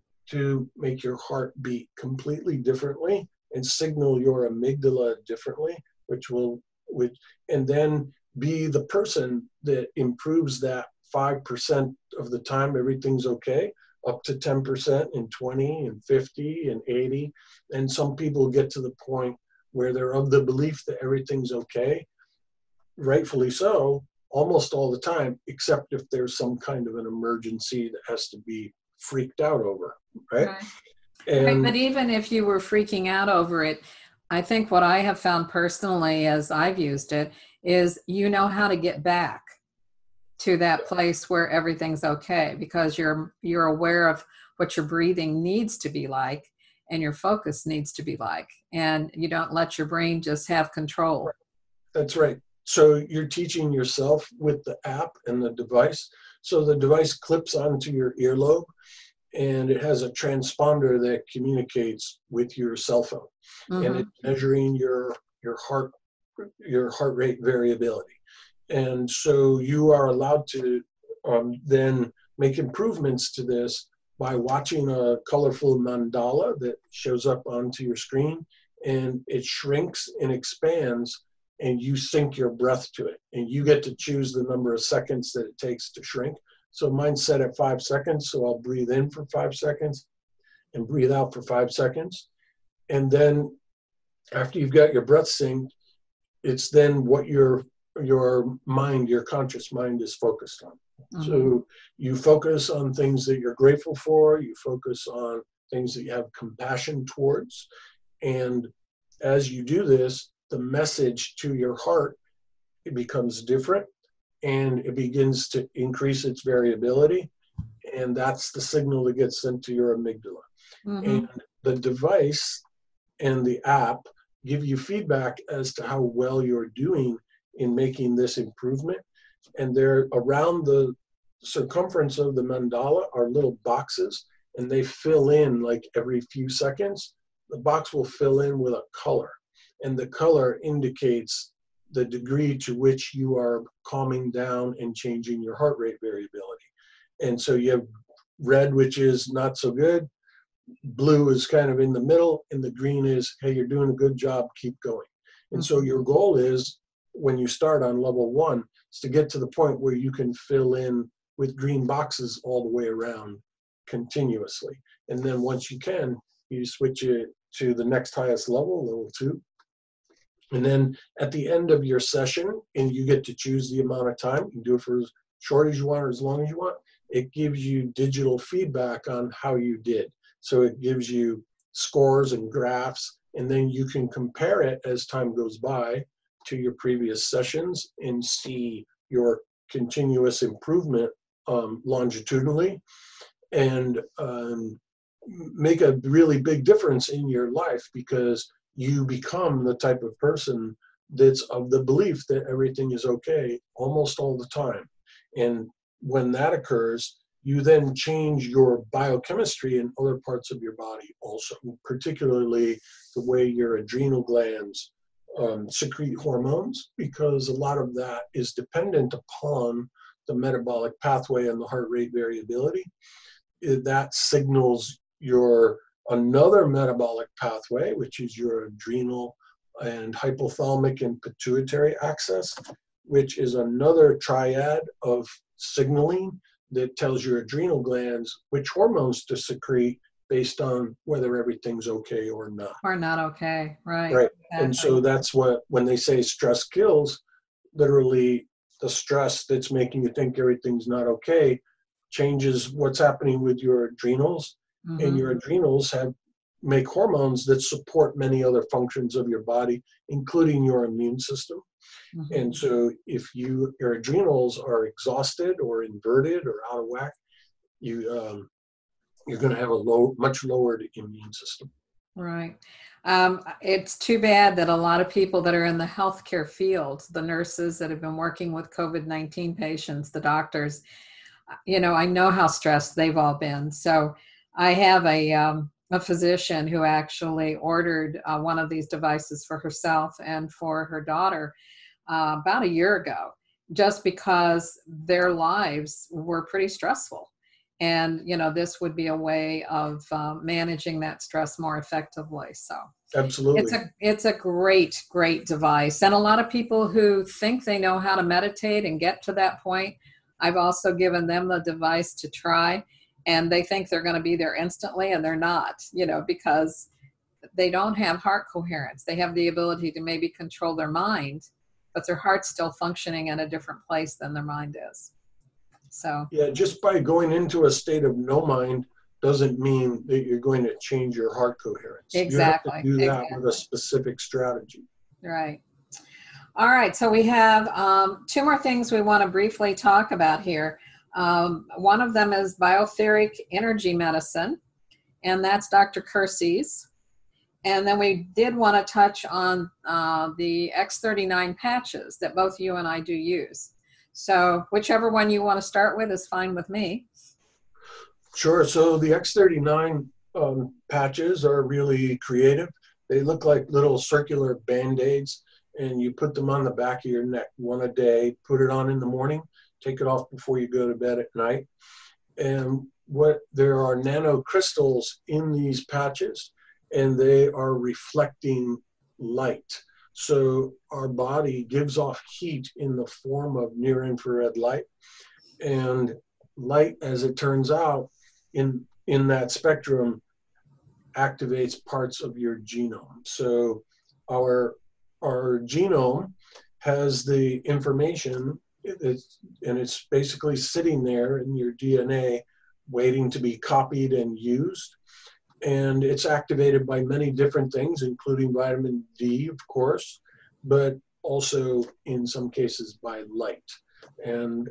to make your heart beat completely differently and signal your amygdala differently, which will, which, and then be the person that improves that five percent of the time everything's okay, up to ten percent in twenty and fifty and eighty. And some people get to the point where they're of the belief that everything's okay, rightfully so, almost all the time, except if there's some kind of an emergency that has to be freaked out over, right? Right. And Right, but even if you were freaking out over it, I think what I have found personally as I've used it is you know how to get back to that place where everything's okay, because you're you're aware of what your breathing needs to be like, and your focus needs to be like, and you don't let your brain just have control. That's right. So you're teaching yourself with the app and the device. So the device clips onto your earlobe, and it has a transponder that communicates with your cell phone, mm-hmm. and it's measuring your your heart your heart rate variability. And so you are allowed to um, then make improvements to this by watching a colorful mandala that shows up onto your screen, and it shrinks and expands, and you sync your breath to it, and you get to choose the number of seconds that it takes to shrink. So mine's set at five seconds, so I'll breathe in for five seconds and breathe out for five seconds. And then after you've got your breath synced, it's then what your your mind, your conscious mind is focused on. Mm-hmm. So you focus on things that you're grateful for, you focus on things that you have compassion towards. And as you do this, the message to your heart, it becomes different, and it begins to increase its variability. And that's the signal that gets sent to your amygdala. Mm-hmm. And the device and the app give you feedback as to how well you're doing in making this improvement. And they're around the circumference of the mandala are little boxes, and they fill in like every few seconds. The box will fill in with a color, and the color indicates the degree to which you are calming down and changing your heart rate variability. And so you have red, which is not so good, blue is kind of in the middle, and the green is, hey, you're doing a good job, keep going. And mm-hmm. so your goal is, when you start on level one, is to get to the point where you can fill in with green boxes all the way around continuously. And then once you can, you switch it to the next highest level, level two. And then at the end of your session, and you get to choose the amount of time, you can do it for as short as you want or as long as you want, it gives you digital feedback on how you did. So it gives you scores and graphs, and then you can compare it as time goes by to your previous sessions and see your continuous improvement um, longitudinally, and um, make a really big difference in your life, because you become the type of person that's of the belief that everything is okay almost all the time. And when that occurs, you then change your biochemistry in other parts of your body also, particularly the way your adrenal glands um, secrete hormones, because a lot of that is dependent upon the metabolic pathway and the heart rate variability. That signals your another metabolic pathway, which is your adrenal and hypothalamic and pituitary axis, which is another triad of signaling that tells your adrenal glands which hormones to secrete based on whether everything's okay or not. Or not okay, right. Right. Exactly. And so that's what, when they say stress kills, literally the stress that's making you think everything's not okay changes what's happening with your adrenals. Mm-hmm. And your adrenals have make hormones that support many other functions of your body, including your immune system. Mm-hmm. And so if you your adrenals are exhausted or inverted or out of whack, you um, you're going to have a low, much lowered immune system. Right. Um, it's too bad that a lot of people that are in the healthcare field, the nurses that have been working with COVID nineteen patients, the doctors, you know, I know how stressed they've all been. So I have a um, a physician who actually ordered uh, one of these devices for herself and for her daughter uh, about a year ago, just because their lives were pretty stressful. And, you know, this would be a way of uh, managing that stress more effectively. So absolutely, it's a it's a great, great device. And a lot of people who think they know how to meditate and get to that point, I've also given them the device to try, and they think they're going to be there instantly, and they're not, you know, because they don't have heart coherence. They have the ability to maybe control their mind, but their heart's still functioning in a different place than their mind is. So yeah, just by going into a state of no mind doesn't mean that you're going to change your heart coherence. Exactly. You have to do that exactly. with a specific strategy. Right. All right. So we have um, two more things we want to briefly talk about here. Um, one of them is bioetheric energy medicine. and that's Doctor Kersey's. And then we did want to touch on uh, the X thirty-nine patches that both you and I do use. So whichever one you want to start with is fine with me. Sure. So the X thirty-nine um, patches are really creative. They look like little circular Band-Aids, and you put them on the back of your neck, one a day, put it on in the morning, take it off before you go to bed at night. And what there are nanocrystals in these patches, and they are reflecting light. So our body gives off heat in the form of near-infrared light. And light, as it turns out, in, in that spectrum, activates parts of your genome. So our, our genome has the information, it's, and it's basically sitting there in your D N A, waiting to be copied and used. And it's activated by many different things, including vitamin D, of course, but also in some cases by light. And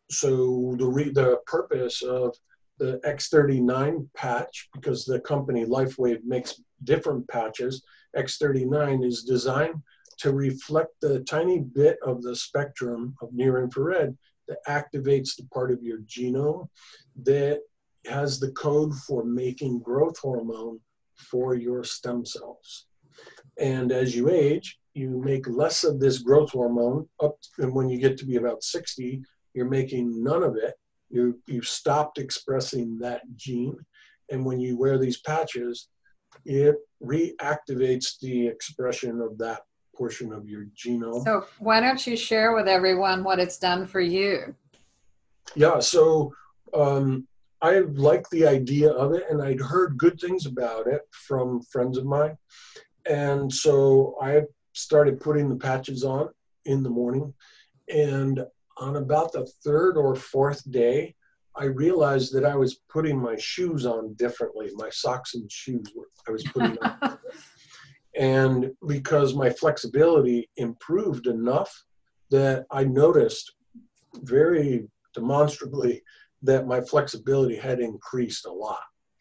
so the, re the purpose of the X thirty-nine patch, because the company LifeWave makes different patches, X thirty-nine is designed to reflect the tiny bit of the spectrum of near infrared that activates the part of your genome that has the code for making growth hormone for your stem cells. And as you age, you make less of this growth hormone up, and when you get to be about sixty, you're making none of it. You, you've stopped expressing that gene. And when you wear these patches, it reactivates the expression of that portion of your genome. So why don't you share with everyone what it's done for you? Yeah, so um, I liked the idea of it, and I'd heard good things about it from friends of mine. And so I started putting the patches on in the morning. And on about the third or fourth day, I realized that I was putting my shoes on differently. My socks and shoes were, I was putting on. And because my flexibility improved enough that I noticed very demonstrably that my flexibility had increased a lot.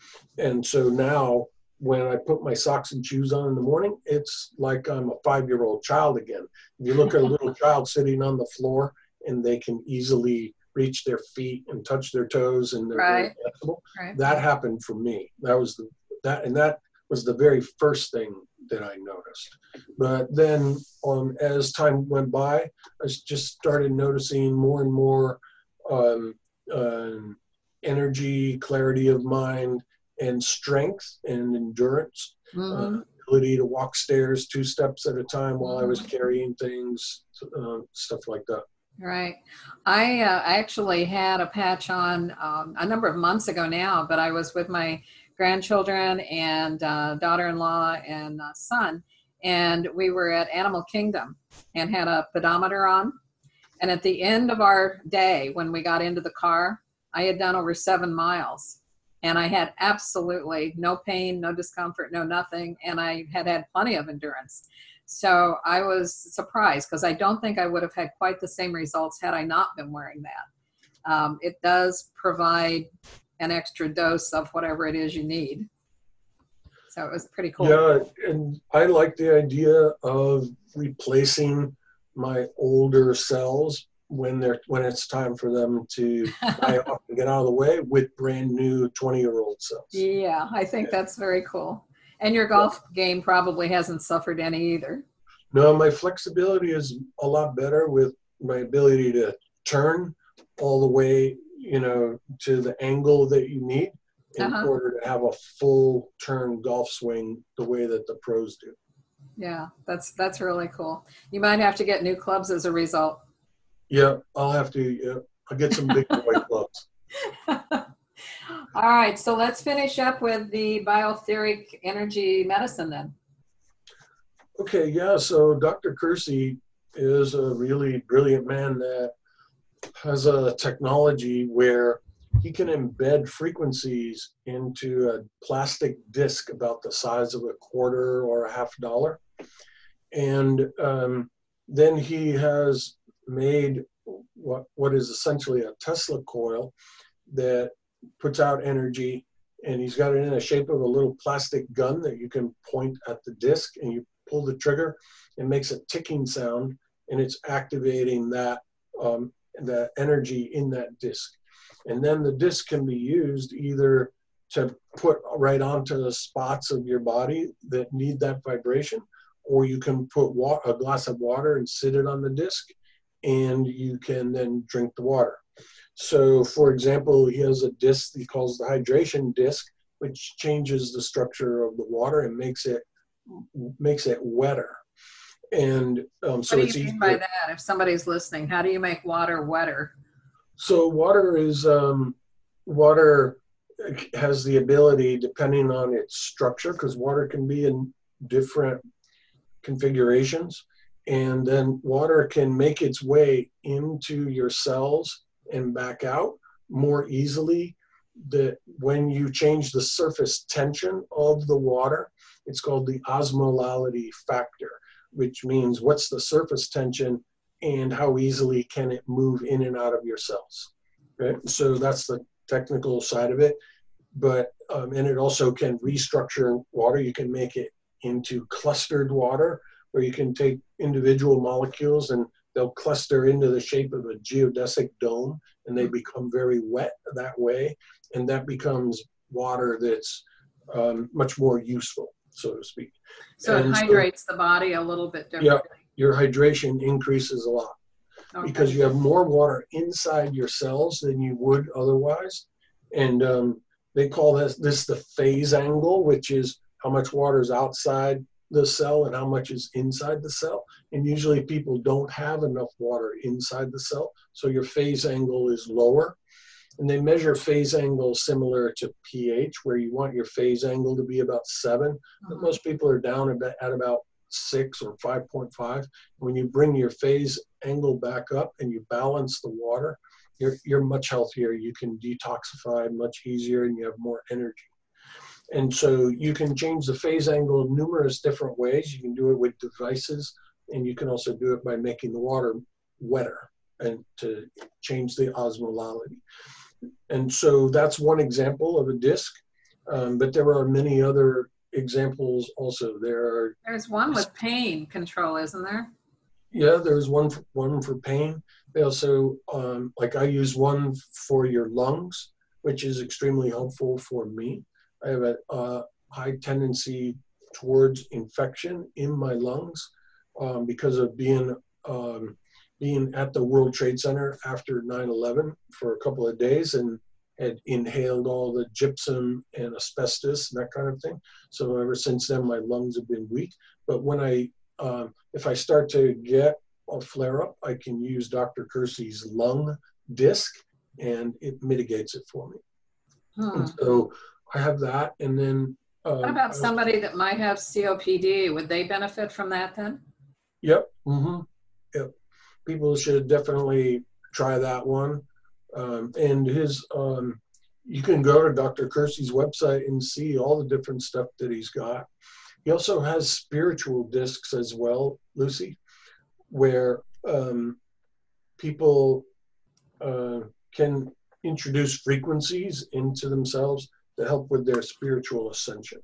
And so now when I put my socks and shoes on in the morning, it's like I'm a five-year-old child again. If you look at a little child sitting on the floor and they can easily reach their feet and touch their toes and they're right. very flexible, right. that happened for me. That was the, that, and that was the very first thing that I noticed. But then um, as time went by, I just started noticing more and more um, um, energy, clarity of mind, and strength and endurance, mm-hmm. uh, ability to walk stairs two steps at a time while I was carrying things, uh, stuff like that. Right. I uh, actually had a patch on um, a number of months ago now, but I was with my grandchildren and uh, daughter-in-law and uh, son, and we were at Animal Kingdom and had a pedometer on. And at the end of our day, when we got into the car, I had done over seven miles. And I had absolutely no pain, no discomfort, no nothing. And I had had plenty of endurance. So I was surprised because I don't think I would have had quite the same results had I not been wearing that. Um, it does provide an extra dose of whatever it is you need. So it was pretty cool. Yeah, and I like the idea of replacing my older cells when they're when it's time for them to die off and get out of the way with brand new twenty-year-old cells. Yeah, I think yeah. that's very cool. And your golf yeah. game probably hasn't suffered any either. No, my flexibility is a lot better with my ability to turn all the way, you know, to the angle that you need in uh-huh. order to have a full turn golf swing the way that the pros do. Yeah, that's that's really cool. You might have to get new clubs as a result. Yeah, I'll have to. Yeah, I'll get some big boy clubs. All right, so let's finish up with the bioetheric energy medicine then. Okay, yeah, so Doctor Kersey is a really brilliant man that has a technology where he can embed frequencies into a plastic disc about the size of a quarter or a half dollar. And um, then he has made what, what is essentially a Tesla coil that puts out energy and he's got it in the shape of a little plastic gun that you can point at the disc, and you pull the trigger. It makes a ticking sound, and it's activating that um, the energy in that disc. And then the disc can be used either to put right onto the spots of your body that need that vibration, or you can put wa- a glass of water and sit it on the disc, and you can then drink the water. So, for example, he has a disc he calls the hydration disc, which changes the structure of the water and makes it makes it wetter. And um, so what do it's you mean easier. by that? If somebody's listening, how do you make water wetter? So water is um, water has the ability, depending on its structure, because water can be in different configurations, and then water can make its way into your cells and back out more easily. That when you change the surface tension of the water, it's called the osmolality factor, which means what's the surface tension and how easily can it move in and out of your cells. Right? So that's the technical side of it. But um, and it also can restructure water. You can make it into clustered water, where you can take individual molecules and they'll cluster into the shape of a geodesic dome, and they become very wet that way. And that becomes water that's um, much more useful, so to speak. So and it hydrates so, the body a little bit differently. Yeah, your hydration increases a lot. Okay. Because you have more water inside your cells than you would otherwise. And um, they call this, this the phase angle, which is how much water is outside the cell and how much is inside the cell. And usually people don't have enough water inside the cell, so your phase angle is lower. And they measure phase angle similar to pH, where you want your phase angle to be about seven, uh-huh. But most people are down at about six or five point five. When you bring your phase angle back up and you balance the water, you're, you're much healthier. You can detoxify much easier, and you have more energy. And so you can change the phase angle numerous different ways. You can do it with devices, and you can also do it by making the water wetter and to change the osmolality. And so that's one example of a disc, um, but there are many other examples also. There are There's one with pain control, isn't there? Yeah, there's one for, one for pain. They also, um, like I use one for your lungs, which is extremely helpful for me. I have a uh, high tendency towards infection in my lungs um, because of being um, being at the World Trade Center after nine eleven for a couple of days and had inhaled all the gypsum and asbestos and that kind of thing. So ever since then, my lungs have been weak. But when I, um, if I start to get a flare-up, I can use Doctor Kersey's lung disc, and it mitigates it for me. Hmm. And so I have that, and then. Um, what about somebody that might have C O P D? Would they benefit from that then? Yep. Mm-hmm. Yep. People should definitely try that one. Um, and his, um, you can go to Doctor Kersey's website and see all the different stuff that he's got. He also has spiritual discs as well, Lucy, where um, people uh, can introduce frequencies into themselves to help with their spiritual ascension.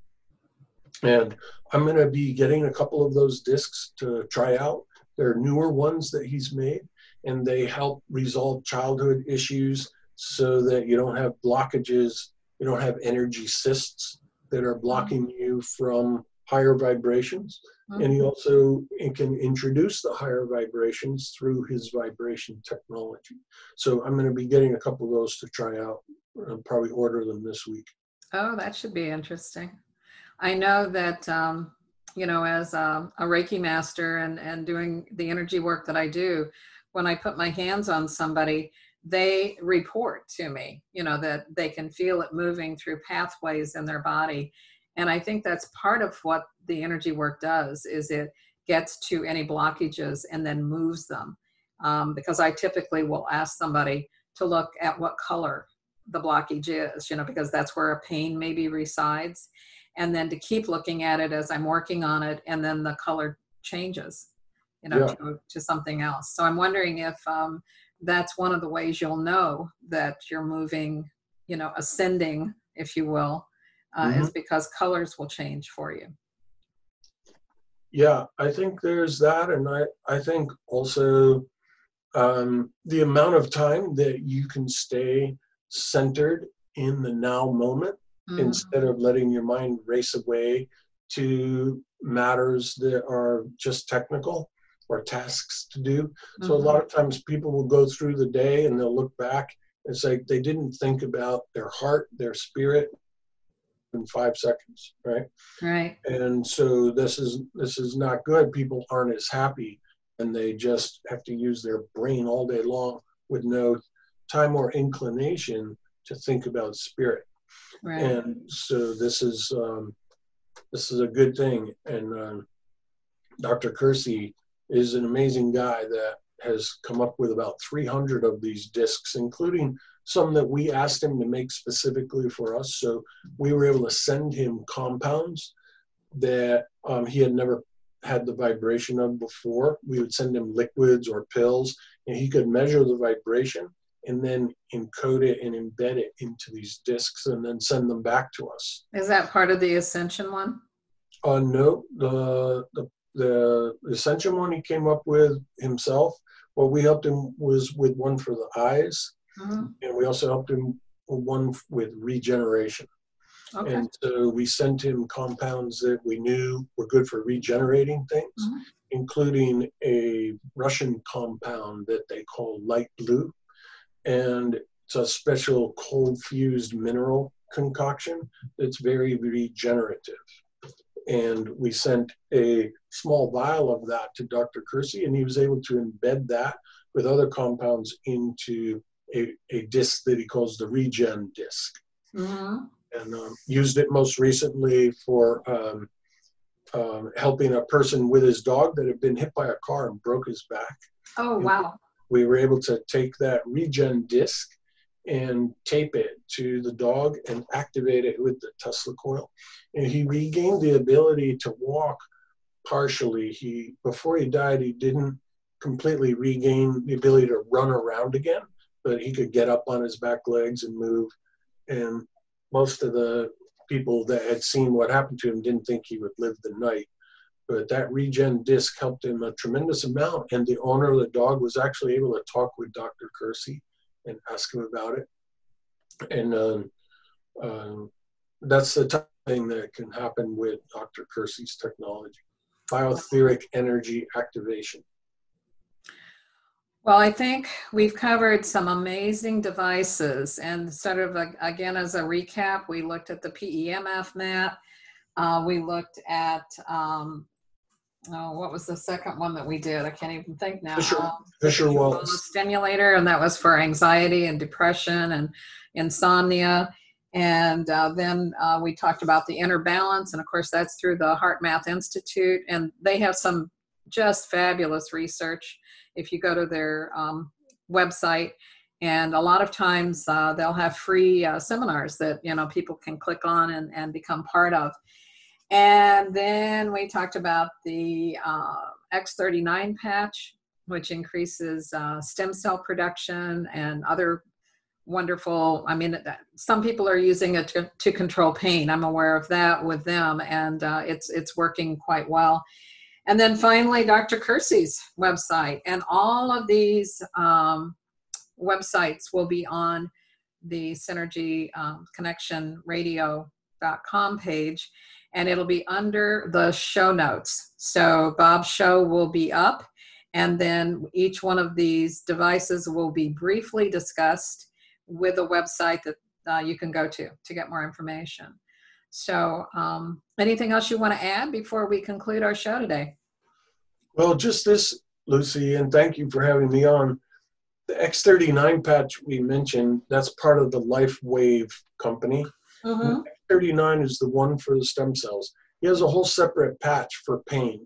And I'm going to be getting a couple of those discs to try out. They're newer ones that he's made, and they help resolve childhood issues so that you don't have blockages, you don't have energy cysts that are blocking you from higher vibrations. Mm-hmm. And he also it can introduce the higher vibrations through his vibration technology. So I'm going to be getting a couple of those to try out. I'll probably order them this week. Oh, that should be interesting. I know that, um, you know, as a, a Reiki master and, and doing the energy work that I do, when I put my hands on somebody, they report to me, you know, that they can feel it moving through pathways in their body. And I think that's part of what the energy work does, is it gets to any blockages and then moves them. Um, because I typically will ask somebody to look at what color the blockage is, you know, because that's where a pain maybe resides. And then to keep looking at it as I'm working on it, and then the color changes, you know, yeah. to, to something else. So I'm wondering if um, that's one of the ways you'll know that you're moving, you know, ascending, if you will, uh, Mm-hmm. is because colors will change for you. Yeah, I think there's that. And I, I think also um, the amount of time that you can stay centered in the now moment mm-hmm. instead of letting your mind race away to matters that are just technical or tasks to do. Mm-hmm. So a lot of times people will go through the day and they'll look back. It's like they didn't think about their heart, their spirit in five seconds, right? Right. And so this is this is not good. People aren't as happy, and they just have to use their brain all day long with no time or inclination to think about spirit. Right. And so this is um, this is a good thing. And um, Doctor Kersey is an amazing guy that has come up with about three hundred of these discs, including some that we asked him to make specifically for us. So we were able to send him compounds that um, he had never had the vibration of before. We would send him liquids or pills, and he could measure the vibration and then encode it and embed it into these discs and then send them back to us. Is that part of the Ascension one? Uh, no, the, the, the Ascension one he came up with himself. What we helped him was with one for the eyes, mm-hmm. and we also helped him with one with regeneration. Okay. And so we sent him compounds that we knew were good for regenerating things, mm-hmm. including a Russian compound that they call light blue. And it's a special cold fused mineral concoction that's very regenerative. And we sent a small vial of that to Doctor Kersey, and he was able to embed that with other compounds into a, a disc that he calls the Regen disc. Mm-hmm. And um, used it most recently for um, um, helping a person with his dog that had been hit by a car and broke his back. Oh, and wow. We were able to take that Regen disc and tape it to the dog and activate it with the Tesla coil. And he regained the ability to walk partially. He, before he died, he didn't completely regain the ability to run around again, but he could get up on his back legs and move. And most of the people that had seen what happened to him didn't think he would live the night. But that Regen disc helped him a tremendous amount. And the owner of the dog was actually able to talk with Doctor Kersey and ask him about it. And um, um, that's the type of thing that can happen with Doctor Kersey's technology. Bioetheric energy activation. Well, I think we've covered some amazing devices, and sort of a, again as a recap, we looked at the P E M F mat. Uh, we looked at um, oh, what was the second one that we did? I can't even think now. Fisher, um, Fisher Wallace stimulator, and that was for anxiety and depression and insomnia. And uh, then uh, we talked about the inner balance, and of course that's through the HeartMath Institute, and they have some just fabulous research if you go to their um, website. And a lot of times uh, they'll have free uh, seminars that, you know, people can click on and, and become part of. And then we talked about the uh, X thirty-nine patch, which increases uh, stem cell production and other wonderful, I mean, some people are using it to, to control pain. I'm aware of that with them, and uh, it's it's working quite well. And then finally, Doctor Kersey's website, and all of these um, websites will be on the Synergy um, Connection Radio dot com page, and it'll be under the show notes. So Bob's show will be up, and then each one of these devices will be briefly discussed with a website that uh, you can go to to get more information. So um, anything else you want to add before we conclude our show today? Well, just this, Lucy, and thank you for having me on. The X thirty-nine patch we mentioned, that's part of the LifeWave company. Mm-hmm. X thirty-nine is the one for the stem cells. He has a whole separate patch for pain.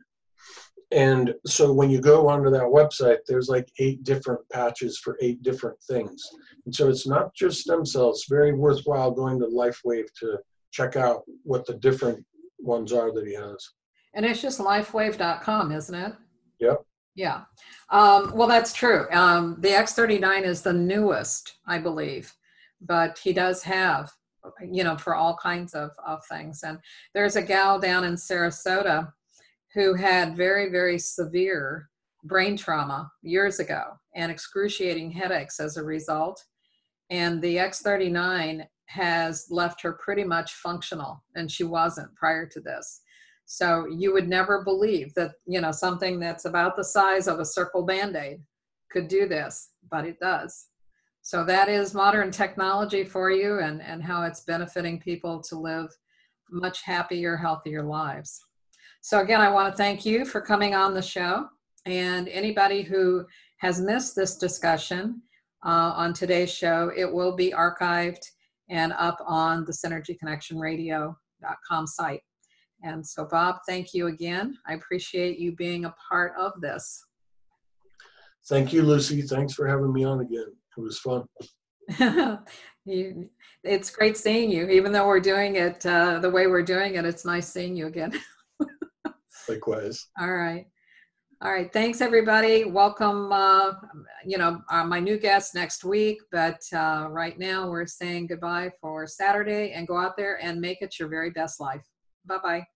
And so when you go onto that website, there's like eight different patches for eight different things. And so it's not just stem cells. It's very worthwhile going to LifeWave to check out what the different ones are that he has. And it's just lifewave dot com, isn't it? Yep. Yeah. Um, well, that's true. Um, the X thirty-nine is the newest, I believe, but he does have you know, for all kinds of, of things. And there's a gal down in Sarasota who had very, very severe brain trauma years ago and excruciating headaches as a result. And the X thirty-nine has left her pretty much functional, and she wasn't prior to this. So you would never believe that, you know, something that's about the size of a circle Band-Aid could do this, but it does. So that is modern technology for you, and, and how it's benefiting people to live much happier, healthier lives. So again, I want to thank you for coming on the show, and anybody who has missed this discussion uh, on today's show, it will be archived and up on the synergy connection radio dot com site. And so, Bob, thank you again. I appreciate you being a part of this. Thank you, Lucy. Thanks for having me on again. It was fun. you, it's great seeing you. Even though we're doing it uh, the way we're doing it, it's nice seeing you again. Likewise. All right. All right. Thanks, everybody. Welcome, uh, you know, uh, my new guest next week. But uh, right now we're saying goodbye for Saturday, and go out there and make it your very best life. Bye-bye.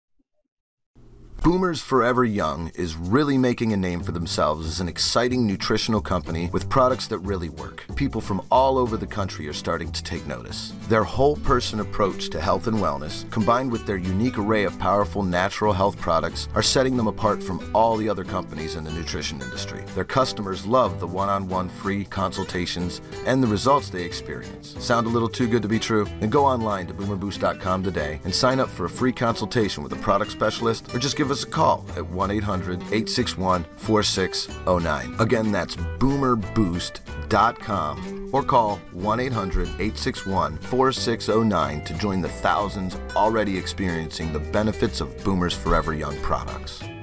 Boomers Forever Young is really making a name for themselves as an exciting nutritional company with products that really work. People from all over the country are starting to take notice. Their whole person approach to health and wellness, combined with their unique array of powerful natural health products, are setting them apart from all the other companies in the nutrition industry. Their customers love the one-on-one free consultations and the results they experience. Sound a little too good to be true? Then go online to boomer boost dot com today and sign up for a free consultation with a product specialist, or just give us a call at one eight hundred, eight six one, four six zero nine. Again, that's boomer boost dot com, or call one eight hundred, eight six one, four six zero nine to join the thousands already experiencing the benefits of Boomers Forever Young products.